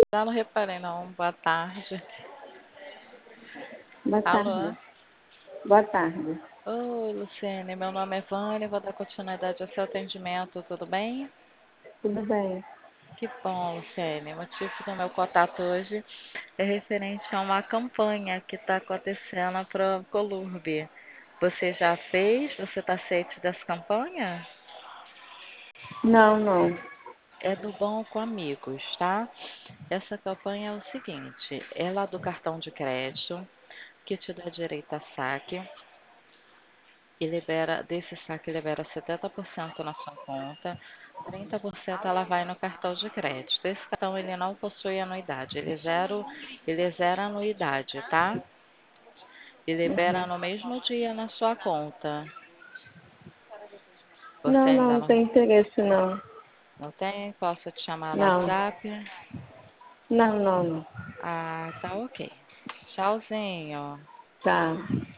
Já não reparei, não. Boa tarde. Boa Alô? tarde. Boa tarde. Oi, Luciene. Meu nome é Vânia. Vou dar continuidade ao seu atendimento. Tudo bem? Tudo bem? Que bom, Luciene. O motivo do meu contato hoje é referente a uma campanha que está acontecendo para o Colurbe. Você já fez? Você está ciente dessa campanha? Não, não. É do Bom com Amigos, tá? Essa campanha é o seguinte: ela é do cartão de crédito, que te dá direito a saque e desse saque libera 70% na sua conta, 30% ela vai no cartão de crédito. Esse cartão ele não possui anuidade, ele é zero anuidade, tá? E libera no mesmo dia na sua conta. Você Não, ainda não não, tem interesse, não. não tem? Posso te chamar no Não. WhatsApp? Não, não, não. Ah, tá ok. Tchauzinho. Tá.